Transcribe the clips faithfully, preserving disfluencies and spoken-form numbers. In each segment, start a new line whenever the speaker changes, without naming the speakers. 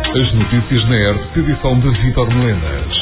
As notícias na R T P, edição de Vítor Melenas.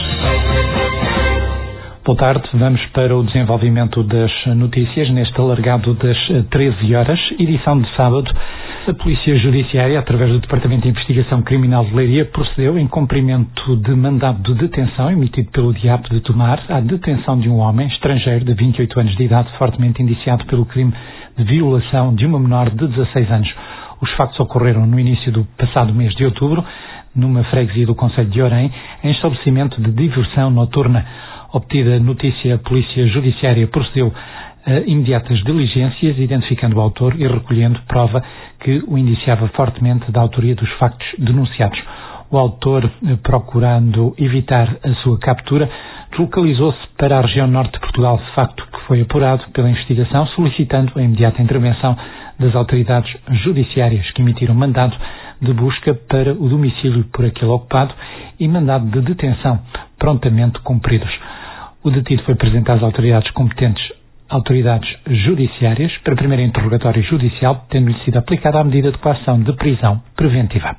Boa tarde, vamos para o desenvolvimento das notícias neste alargado das treze horas, edição de sábado. A Polícia Judiciária, através do Departamento de Investigação Criminal de Leiria, procedeu em cumprimento de mandado de detenção emitido pelo D I A P de Tomar à detenção de um homem estrangeiro de vinte e oito anos de idade, fortemente indiciado pelo crime de violação de uma menor de dezasseis anos. Os factos ocorreram no início do passado mês de outubro, numa freguesia do concelho de Orém, em estabelecimento de diversão noturna. Obtida notícia, a Polícia Judiciária procedeu a imediatas diligências, identificando o autor e recolhendo prova que o indiciava fortemente da autoria dos factos denunciados. O autor, procurando evitar a sua captura, deslocalizou-se para a região norte de Portugal, facto que foi apurado pela investigação, solicitando a imediata intervenção das autoridades judiciárias, que emitiram mandado de busca para o domicílio por aquele ocupado e mandado de detenção prontamente cumpridos. O detido foi apresentado às autoridades competentes, autoridades judiciárias, para primeiro interrogatório judicial, tendo-lhe sido aplicada a medida de coação de prisão preventiva.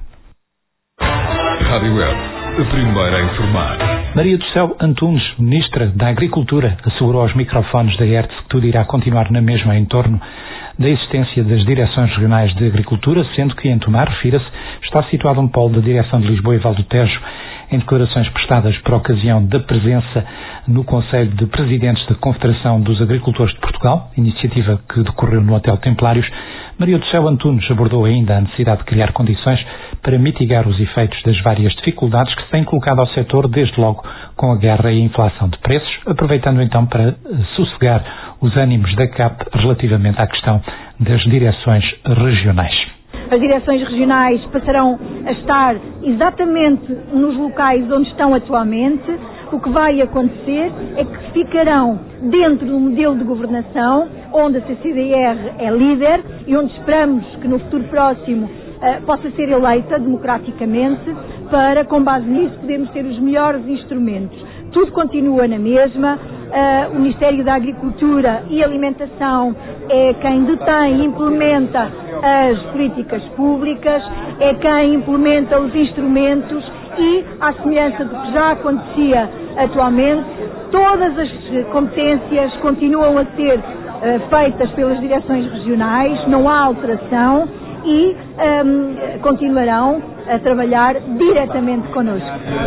Rádio Web, a primeira a informar.
Maria do Céu Antunes, Ministra da Agricultura, assegurou aos microfones da R T S que tudo irá continuar na mesma em torno da existência das Direções Regionais de Agricultura, sendo que em Tomar, refira-se, está situado um polo da Direção de Lisboa e Val do Tejo. Em declarações prestadas por ocasião da presença no Conselho de Presidentes da Confederação dos Agricultores de Portugal, iniciativa que decorreu no Hotel Templários, Maria do Céu Antunes abordou ainda a necessidade de criar condições para mitigar os efeitos das várias dificuldades que se têm colocado ao setor, desde logo com a guerra e a inflação de preços, aproveitando então para sossegar os ânimos da C A P relativamente à questão das direções regionais.
As direções regionais passarão a estar exatamente nos locais onde estão atualmente. O que vai acontecer é que ficarão dentro do modelo de governação, onde a C C D R é líder e onde esperamos que no futuro próximo uh, possa ser eleita democraticamente, para, com base nisso, podermos ter os melhores instrumentos. Tudo continua na mesma. Uh, o Ministério da Agricultura e Alimentação é quem detém e implementa as políticas públicas, é quem implementa os instrumentos e, à semelhança do que já acontecia atualmente, todas as competências continuam a ser uh, feitas pelas direções regionais, não há alteração e um, continuarão a trabalhar diretamente connosco.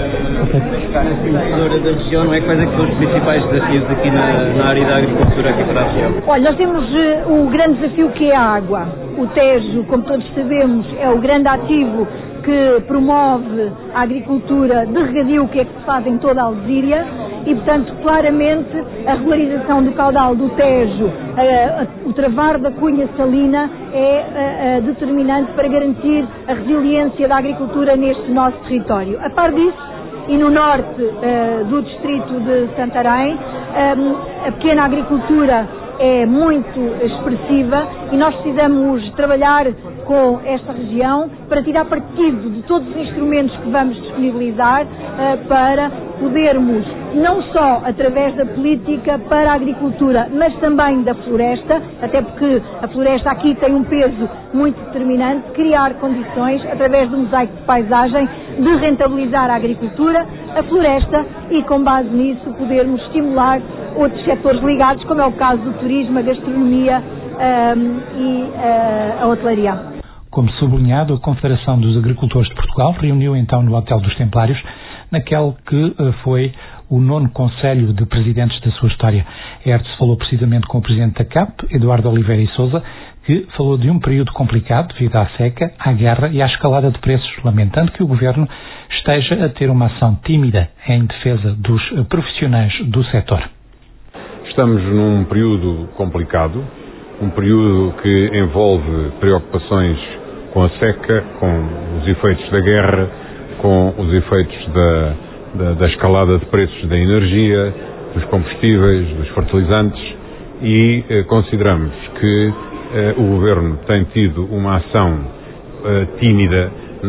A agricultura da região, não é? Quais é que são os principais desafios aqui na, na área da agricultura aqui para a região?
Olha, nós temos uh, o grande desafio que é a água. O Tejo, como todos sabemos, é o grande ativo que promove a agricultura de regadio, que é que se faz em toda a Alzíria, e, portanto, claramente, a regularização do caudal do Tejo, uh, o travar da cunha salina, é uh, uh, determinante para garantir a resiliência da agricultura neste nosso território. A par disso, e no norte uh, do distrito de Santarém, um, a pequena agricultura é muito expressiva e nós precisamos trabalhar com esta região para tirar partido de todos os instrumentos que vamos disponibilizar uh, para podermos, não só através da política para a agricultura, mas também da floresta, até porque a floresta aqui tem um peso muito determinante, criar condições, através do mosaico de paisagem, de rentabilizar a agricultura, a floresta e, com base nisso, podermos estimular outros setores ligados, como é o caso do turismo, a gastronomia um, e uh, a hotelaria.
Como sublinhado, a Confederação dos Agricultores de Portugal reuniu então no Hotel dos Templários, naquele que uh, foi o nono Conselho de Presidentes da sua história. A R T S falou precisamente com o Presidente da C A P, Eduardo Oliveira e Sousa, que falou de um período complicado devido à seca, à guerra e à escalada de preços, lamentando que o Governo esteja a ter uma ação tímida em defesa dos profissionais do setor.
Estamos num período complicado, um período que envolve preocupações com a seca, com os efeitos da guerra, com os efeitos da, da, da escalada de preços da energia, dos combustíveis, dos fertilizantes e eh, consideramos que eh, o Governo tem tido uma ação eh, tímida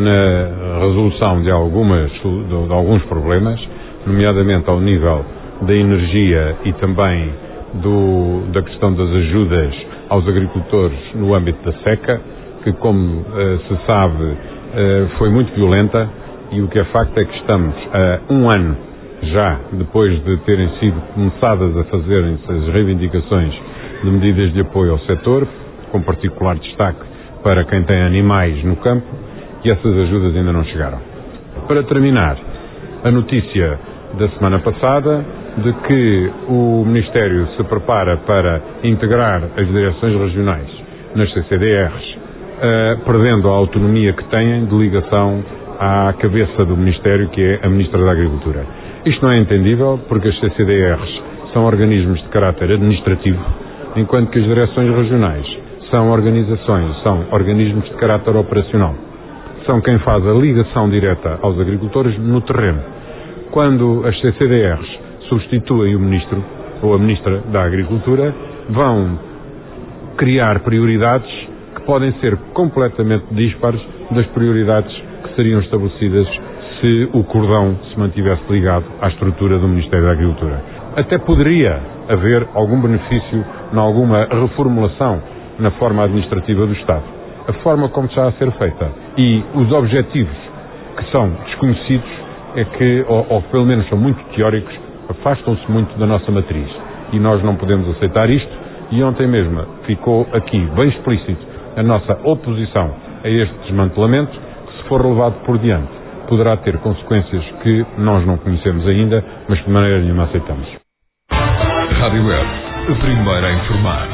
na resolução de, algumas, de, de alguns problemas, nomeadamente ao nível da energia e também do, da questão das ajudas aos agricultores no âmbito da seca, que, como uh, se sabe, uh, foi muito violenta e o que é facto é que estamos a um ano já depois de terem sido começadas a fazerem-se as reivindicações de medidas de apoio ao setor, com particular destaque para quem tem animais no campo, e essas ajudas ainda não chegaram. Para terminar, a notícia da semana passada de que o Ministério se prepara para integrar as direções regionais nas C C D Rs, uh, perdendo a autonomia que têm de ligação à cabeça do Ministério, que é a Ministra da Agricultura. Isto não é entendível, porque as C C D Rs são organismos de caráter administrativo, enquanto que as direções regionais são organizações, são organismos de caráter operacional. São quem faz a ligação direta aos agricultores no terreno. Quando as C C D Rs substituem o Ministro ou a Ministra da Agricultura, vão criar prioridades que podem ser completamente dispares das prioridades que seriam estabelecidas se o cordão se mantivesse ligado à estrutura do Ministério da Agricultura. Até poderia haver algum benefício em alguma reformulação na forma administrativa do Estado. A forma como está a ser feita e os objetivos que são desconhecidos é que, ou, ou pelo menos são muito teóricos, afastam-se muito da nossa matriz. E nós não podemos aceitar isto, e ontem mesmo ficou aqui bem explícito a nossa oposição a este desmantelamento, que se for levado por diante, poderá ter consequências que nós não conhecemos ainda, mas que de maneira nenhuma aceitamos.
Rádio Web, a primeira a informar.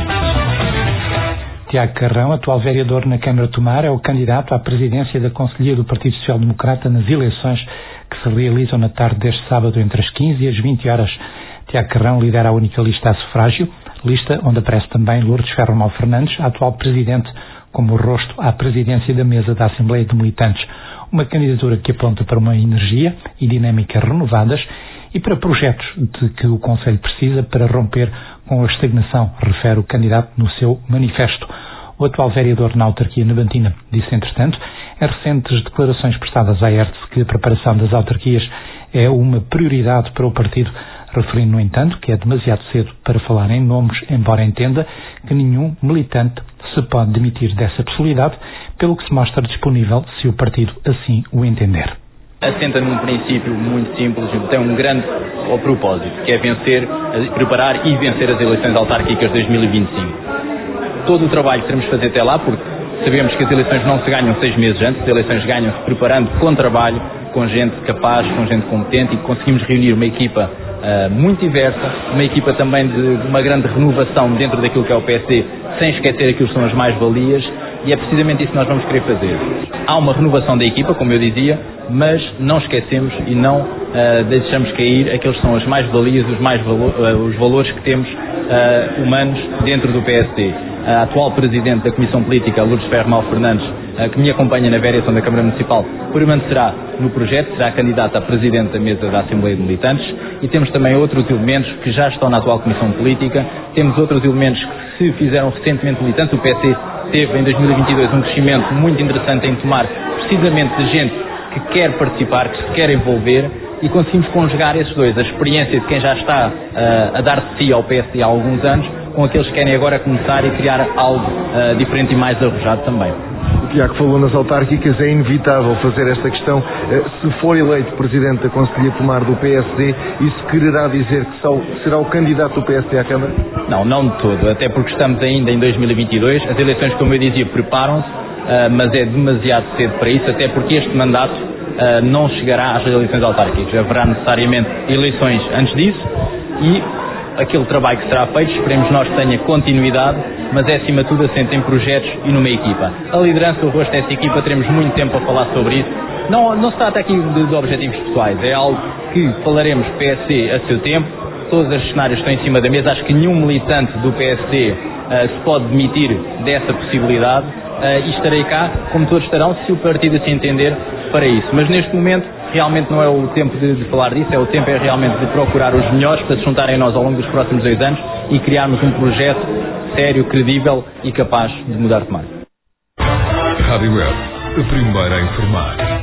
Tiago Carrão, atual vereador na Câmara de Tomar, é o candidato à presidência da Conselhia do Partido Social Democrata nas eleições que se realizam na tarde deste sábado entre as quinze e as vinte horas. Tiago Carrão lidera a única lista a sufrágio, lista onde aparece também Lourdes Ferro Fernandes, atual presidente, como rosto à presidência da mesa da Assembleia de Militantes. Uma candidatura que aponta para uma energia e dinâmica renovadas e para projetos de que o Conselho precisa para romper com a estagnação, refere o candidato no seu manifesto. O atual vereador na autarquia nabantina disse, entretanto, em recentes declarações prestadas à E R T S que a preparação das autarquias é uma prioridade para o partido, referindo, no entanto, que é demasiado cedo para falar em nomes, embora entenda que nenhum militante se pode demitir dessa possibilidade, pelo que se mostra disponível se o partido assim o entender.
Assenta num princípio muito simples, tem um grande propósito, que é vencer, preparar e vencer as eleições autárquicas de dois mil e vinte e cinco. Todo o trabalho que teremos de fazer até lá, porque sabemos que as eleições não se ganham seis meses antes, as eleições ganham-se preparando com trabalho, com gente capaz, com gente competente, e conseguimos reunir uma equipa uh, muito diversa, uma equipa também de uma grande renovação dentro daquilo que é o P S D, sem esquecer aquilo que são as mais-valias, e é precisamente isso que nós vamos querer fazer. Há uma renovação da equipa, como eu dizia, mas não esquecemos e não uh, deixamos cair aqueles que são as mais-valias, os, mais valo uh, os valores que temos uh, humanos dentro do P S D. A atual Presidente da Comissão Política, Lourdes Ferro Fernandes, uh, que me acompanha na vereação da Câmara Municipal, permanecerá no projeto, será candidata a Presidente da Mesa da Assembleia de Militantes, e temos também outros elementos que já estão na atual Comissão Política, temos outros elementos que se fizeram recentemente militantes. O P S D teve em dois mil e vinte e dois um crescimento muito interessante em Tomar, precisamente de gente que quer participar, que se quer envolver, e conseguimos conjugar esses dois, a experiência de quem já está uh, a dar de si ao P S D há alguns anos, com aqueles que querem agora começar e criar algo uh, diferente e mais arrojado também.
O Tiago falou nas autárquicas, é inevitável fazer esta questão. Se for eleito Presidente da Conselhia Tomar do P S D, isso quererá dizer que só será o candidato do P S D à Câmara?
Não, não de todo, até porque estamos ainda em dois mil e vinte e dois, as eleições, como eu dizia, preparam-se, uh, mas é demasiado cedo para isso, até porque este mandato uh, não chegará às eleições autárquicas. Haverá necessariamente eleições antes disso, e aquele trabalho que será feito, esperemos nós que tenha continuidade, mas é acima de tudo assente em projetos e numa equipa. A liderança, o rosto dessa equipa, teremos muito tempo a falar sobre isso. Não, não se trata aqui de, de objetivos pessoais, é algo que falaremos P S D a seu tempo, todos os cenários estão em cima da mesa, acho que nenhum militante do P S D uh, se pode demitir dessa possibilidade, uh, e estarei cá, como todos estarão, se o partido assim entender, para isso. Mas neste momento, realmente não é o tempo de, de falar disso, é o tempo é realmente de procurar os melhores para se juntarem a nós ao longo dos próximos dois anos e criarmos um projeto sério, credível e capaz de mudar de mar.
Rádio Web, a primeira a informar.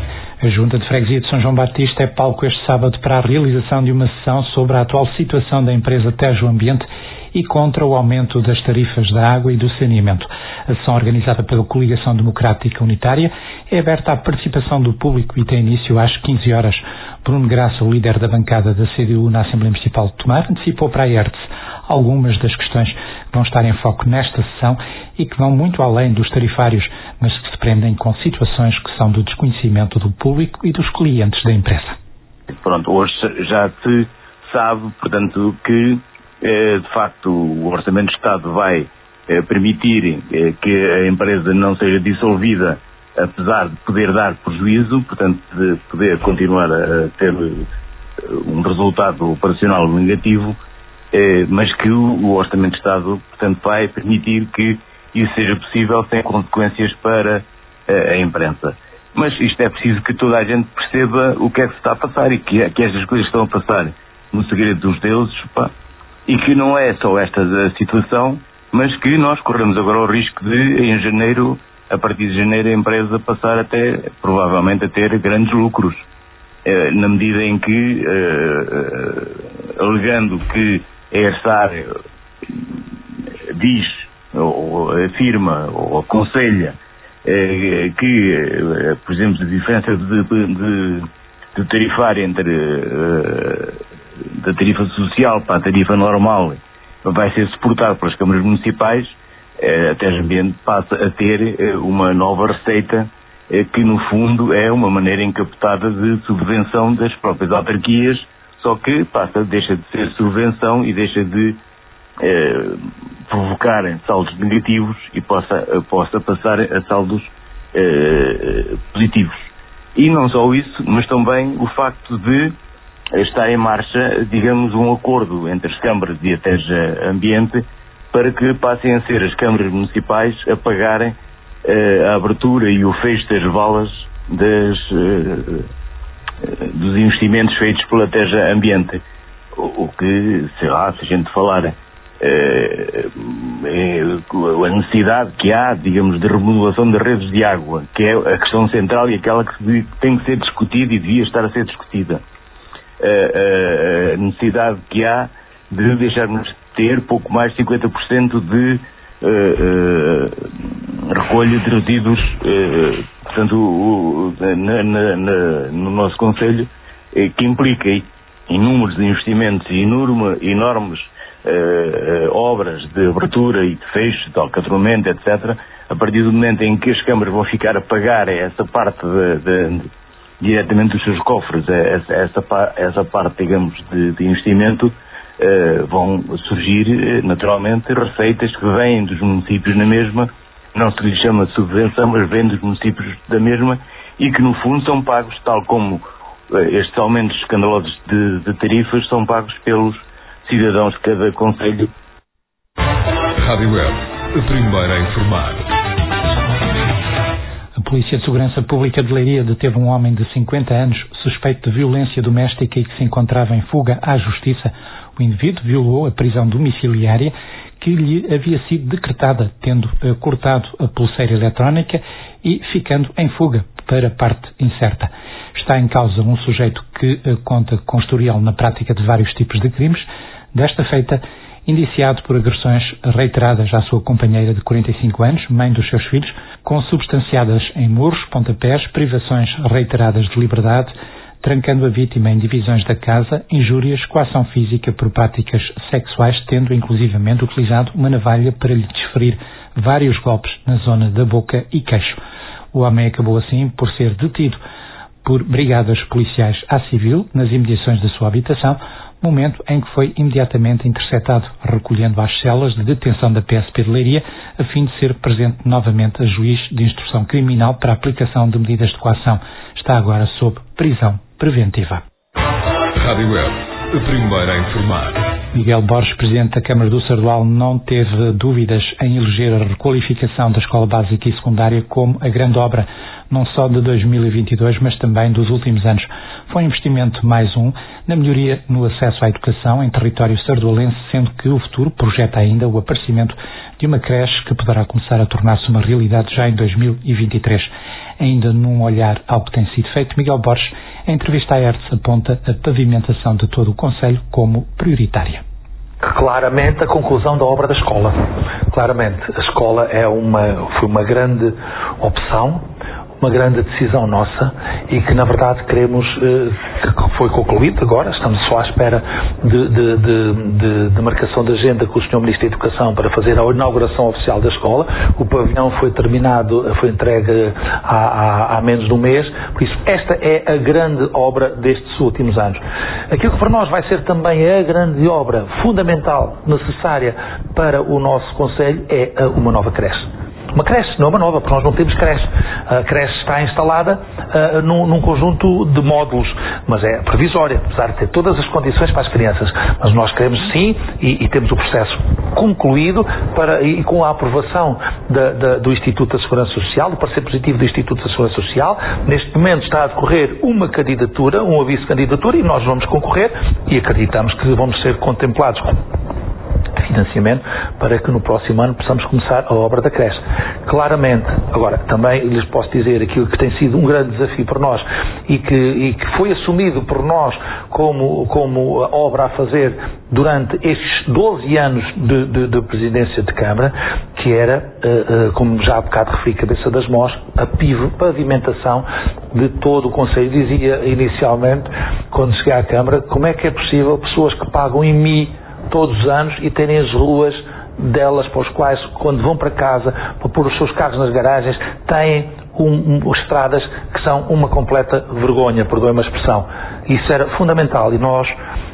A Junta de Freguesia de São João Batista é palco este sábado para a realização de uma sessão sobre a atual situação da empresa Tejo Ambiente e contra o aumento das tarifas da água e do saneamento. A sessão, organizada pela Coligação Democrática Unitária, é aberta à participação do público e tem início às quinze horas. Bruno Graça, o líder da bancada da C D U na Assembleia Municipal de Tomar, antecipou para a E R T S algumas das questões que vão estar em foco nesta sessão e que vão muito além dos tarifários, mas que se prendem com situações que são do desconhecimento do público e dos clientes da empresa.
Pronto, hoje já se sabe, portanto, que de facto o Orçamento de Estado vai permitir que a empresa não seja dissolvida, apesar de poder dar prejuízo, portanto de poder continuar a ter um resultado operacional negativo, mas que o Orçamento de Estado, portanto, vai permitir que isso seja possível sem consequências para a imprensa. Mas isto é preciso que toda a gente perceba o que é que se está a passar e que, que estas coisas estão a passar no segredo dos deuses, pá, e que não é só esta a situação, mas que nós corremos agora o risco de, em janeiro, a partir de janeiro, a empresa passar até, provavelmente, a ter grandes lucros, eh, na medida em que, eh, alegando que a ERSAR diz, ou afirma, ou aconselha, eh, que, eh, por exemplo, a diferença de, de, de tarifar entre eh, da tarifa social para a tarifa normal vai ser suportado pelas câmaras municipais, eh, a Tejo Ambiente passa a ter eh, uma nova receita eh, que no fundo é uma maneira encapotada de subvenção das próprias autarquias, só que passa, deixa de ser subvenção e deixa de eh, provocar saldos negativos e possa, possa passar a saldos eh, positivos. E não só isso, mas também o facto de está em marcha, digamos, um acordo entre as câmaras e a Tejo Ambiente para que passem a ser as câmaras municipais a pagarem uh, a abertura e o fecho das valas das, uh, dos investimentos feitos pela Tejo Ambiente. O, o que, sei lá, se a gente falar uh, é a necessidade que há, digamos, de remodelação das redes de água, que é a questão central e aquela que tem que ser discutida e devia estar a ser discutida. A, a necessidade que há de deixarmos de ter pouco mais de cinquenta por cento de uh, uh, recolha de resíduos, uh, portanto, uh, na, na, na, no nosso Conselho, uh, que implica inúmeros investimentos e enorme, enormes uh, uh, obras de abertura e de fecho, de alcatroamento, etcétera. A partir do momento em que as câmaras vão ficar a pagar essa parte de, de, de diretamente dos seus cofres, essa, essa, essa parte, digamos, de, de investimento, eh, vão surgir, eh, naturalmente, receitas que vêm dos municípios na mesma, não se lhes chama de subvenção, mas vêm dos municípios da mesma e que, no fundo, são pagos, tal como eh, estes aumentos escandalosos de, de tarifas são pagos pelos cidadãos de cada concelho.
Rádio Web, a primeira a informar.
A Polícia de Segurança Pública de Leiria deteve um homem de cinquenta anos suspeito de violência doméstica e que se encontrava em fuga à Justiça. O indivíduo violou a prisão domiciliária que lhe havia sido decretada, tendo uh, cortado a pulseira eletrónica e ficando em fuga para parte incerta. Está em causa um sujeito que uh, conta com historial na prática de vários tipos de crimes, desta feita indiciado por agressões reiteradas à sua companheira de quarenta e cinco anos, mãe dos seus filhos, consubstanciadas em murros, pontapés, privações reiteradas de liberdade, trancando a vítima em divisões da casa, injúrias, coação física por práticas sexuais, tendo inclusivamente utilizado uma navalha para lhe desferir vários golpes na zona da boca e queixo. O homem acabou assim por ser detido por brigadas policiais à civil nas imediações da sua habitação, momento em que foi imediatamente interceptado, recolhendo às celas de detenção da P S P de Leiria, a fim de ser presente novamente a juiz de instrução criminal para a aplicação de medidas de coação. Está agora sob prisão preventiva.
Rádio Web, a primeira a informar.
Miguel Borges, presidente da Câmara do Sardual, não teve dúvidas em eleger a requalificação da Escola Básica e Secundária como a grande obra, não só de dois mil e vinte e dois, mas também dos últimos anos. Foi um investimento mais um na melhoria no acesso à educação em território sardualense, sendo que o futuro projeta ainda o aparecimento de uma creche que poderá começar a tornar-se uma realidade já em dois mil e vinte e três. Ainda num olhar ao que tem sido feito, Miguel Borges, em entrevista à E R T S, aponta a pavimentação de todo o concelho como prioritária.
Claramente a conclusão da obra da escola. Claramente, a escola é uma, foi uma grande opção, uma grande decisão nossa e que na verdade queremos eh, que foi concluído agora, estamos só à espera de, de, de, de, de marcação de agenda com o senhor Ministro da Educação para fazer a inauguração oficial da escola. O pavilhão foi terminado, foi entregue há, há, há menos de um mês, por isso esta é a grande obra destes últimos anos. Aquilo que para nós vai ser também a grande obra fundamental, necessária para o nosso concelho é uma nova creche. Uma creche, não é uma nova, porque nós não temos creche. A creche está instalada uh, num, num conjunto de módulos, mas é provisória, apesar de ter todas as condições para as crianças. Mas nós queremos sim, e, e temos o processo concluído, para, e com a aprovação da, da, do Instituto da Segurança Social, do parecer positivo do Instituto da Segurança Social. Neste momento está a decorrer uma candidatura, um aviso de candidatura, e nós vamos concorrer, e acreditamos que vamos ser contemplados com financiamento para que no próximo ano possamos começar a obra da creche. Claramente, agora, também lhes posso dizer aquilo que tem sido um grande desafio para nós e que, e que foi assumido por nós como, como obra a fazer durante estes doze anos de, de, de presidência de Câmara, que era, uh, uh, como já há bocado referi, cabeça das mós, a pavimentação de todo o concelho. Dizia inicialmente, quando cheguei à Câmara, como é que é possível pessoas que pagam em mim todos os anos e terem as ruas delas para os quais, quando vão para casa, para pôr os seus carros nas garagens, têm um, um, estradas que são uma completa vergonha, perdoem-me a expressão. Isso era fundamental e nós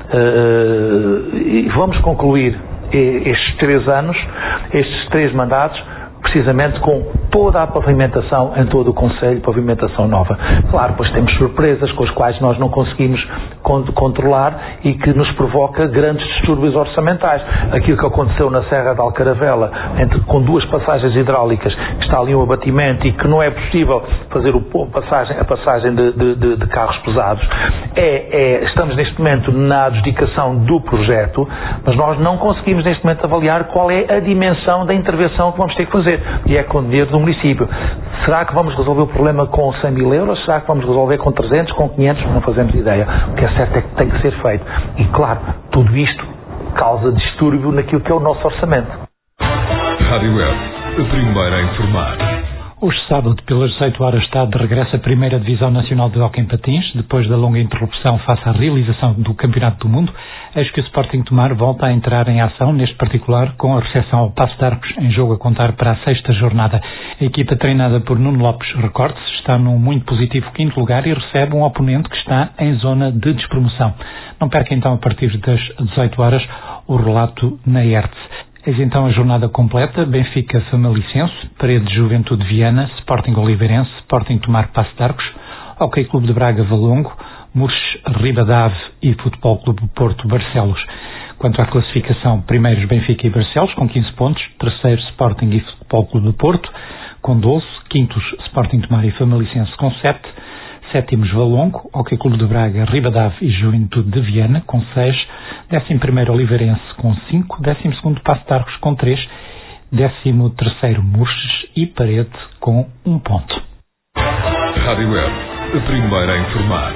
uh, vamos concluir estes três anos, estes três mandatos, precisamente com toda a pavimentação em todo o concelho, pavimentação nova. Claro, pois temos surpresas com as quais nós não conseguimos controlar e que nos provoca grandes distúrbios orçamentais. Aquilo que aconteceu na Serra de Alcaravela, entre, com duas passagens hidráulicas, que está ali um abatimento e que não é possível fazer o, passagem, a passagem de, de, de, de carros pesados, é, é, estamos neste momento na adjudicação do projeto, mas nós não conseguimos neste momento avaliar qual é a dimensão da intervenção que vamos ter que fazer, e é com o dinheiro do município. Será que vamos resolver o problema com cem mil euros? Será que vamos resolver com trezentos, com quinhentos? Não fazemos ideia. O que é certo é que tem que ser feito. E claro, tudo isto causa distúrbio naquilo que é o nosso orçamento.
Rádio Web, a primeira a informar.
Hoje, sábado, pelas dezoito horas, está de regresso a primeira Divisão Nacional de Hóquei em Patins, depois da longa interrupção face à realização do Campeonato do Mundo. Eis que o Sporting Tomar volta a entrar em ação, neste particular com a recepção ao Paço de Arcos, em jogo a contar para a sexta jornada. A equipa treinada por Nuno Lopes, recorde-se, está num muito positivo quinto lugar e recebe um oponente que está em zona de despromoção. Não perca então, a partir das dezoito horas, o relato na E R T S. Eis então a jornada completa: Benfica Famalichense, Paredes Juventude Viana, Sporting Oliveirense, Sporting Tomar Paço de Arcos, Hóquei Clube de Braga Valongo, Murches Ribadave e Futebol Clube Porto Barcelos. Quanto à classificação, primeiros Benfica e Barcelos com quinze pontos, terceiro Sporting e Futebol Clube do Porto com doze, quintos Sporting Tomar e Famalichense com sete, sétimos Valongo, Hóquei Clube de Braga, Ribadave e Juventude de Viana com seis, décimo primeiro Oliveirense com cinco, décimo segundo Paço de Arcos com três, décimo terceiro Murches e Parede com um ponto.
Rádio Web, a primeira a informar.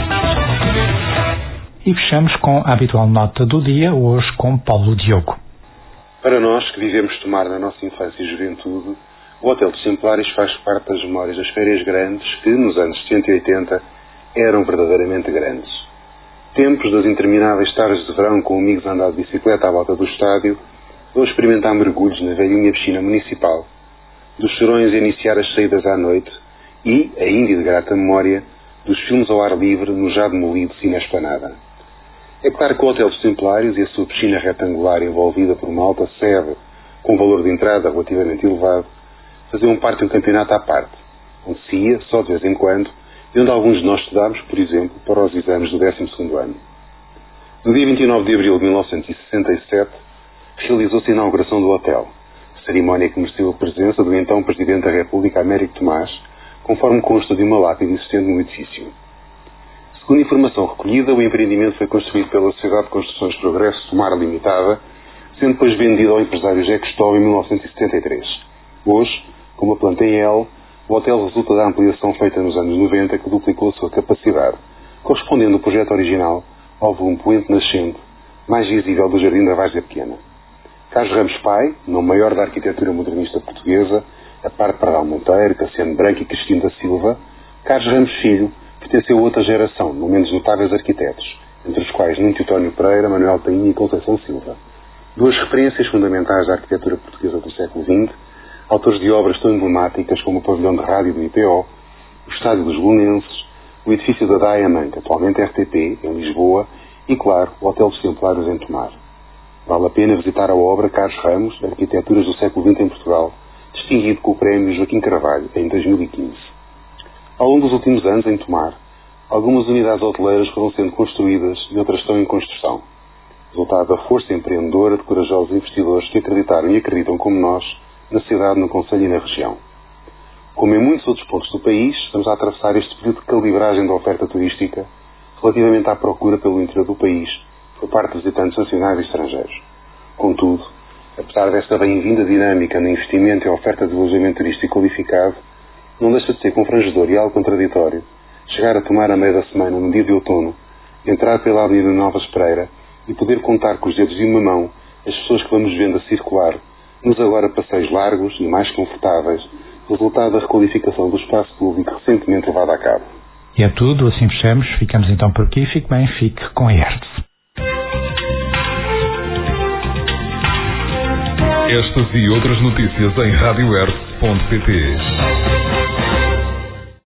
E fechamos com a habitual nota do dia, hoje com Paulo Diogo.
Para nós que vivemos Tomar na nossa infância e juventude, o Hotel dos Templários faz parte das memórias das férias grandes que, nos anos setenta e oitenta, eram verdadeiramente grandes. Tempos das intermináveis tardes de verão com amigos a andar de bicicleta à volta do estádio, ou experimentar mergulhos na velhinha piscina municipal, dos chorões a iniciar as saídas à noite e, ainda de grata memória, dos filmes ao ar livre no já demolido Cine Esplanada. É claro que o Hotel dos Templários e a sua piscina retangular envolvida por uma alta sede com valor de entrada relativamente elevado faziam parte de um campeonato à parte, onde se ia, só de vez em quando, e onde alguns de nós estudámos, por exemplo, para os exames do décimo segundo ano. No dia vinte e nove de abril de mil novecentos e sessenta e sete, realizou-se a inauguração do hotel, cerimónia que mereceu a presença do então Presidente da República, Américo Tomás, conforme consta de uma lápide existente no edifício. Segundo a informação recolhida, o empreendimento foi construído pela Sociedade de Construções Progresso Tomar Limitada, sendo depois vendido ao empresário José Cristóvão em mil novecentos e setenta e três. Hoje, com uma planta em L, O hotel resulta da ampliação feita nos anos noventa, que duplicou a sua capacidade, correspondendo o projeto original ao volume poente nascente, mais visível do Jardim da Várzea Pequena. Carlos Ramos Pai, nome maior da arquitetura modernista portuguesa, a par de Pardal Monteiro, Cassiano Branco e Cristino da Silva, Carlos Ramos Filho pertenceu a outra geração, no menos notáveis arquitetos, entre os quais Nuno Teutónio Pereira, Manuel Painho e Conceição Silva. Duas referências fundamentais da arquitetura portuguesa do século vinte, autores de obras tão emblemáticas como o pavilhão de rádio do I P O, o estádio dos Belenenses, o edifício da Diamond, atualmente R T P, em Lisboa, e, claro, o Hotel dos Templários em Tomar. Vale a pena visitar a obra Carlos Ramos, Arquiteturas do século vinte em Portugal, distinguido com o prémio Joaquim Carvalho, em dois mil e quinze. Ao longo dos últimos anos, em Tomar, algumas unidades hoteleiras foram sendo construídas e outras estão em construção, resultado da força empreendedora de corajosos investidores que acreditaram e acreditam como nós na cidade, no concelho e na região. Como em muitos outros pontos do país, estamos a atravessar este período de calibragem da oferta turística relativamente à procura pelo interior do país por parte de visitantes nacionais e estrangeiros. Contudo, apesar desta bem-vinda dinâmica no investimento e oferta de alojamento turístico qualificado, não deixa de ser confrangedor e algo contraditório chegar a Tomar a meio da semana, no dia de outono, entrar pela Avenida Novas Pereira e poder contar com os dedos de uma mão as pessoas que vamos vendo a circular nos agora passeios largos e mais confortáveis, resultado da requalificação do espaço público recentemente levado a cabo.
E é tudo, assim fechamos. Ficamos então por aqui. Fique bem, fique com a Hertz.
Estas e outras notícias em rádio hertz ponto pt.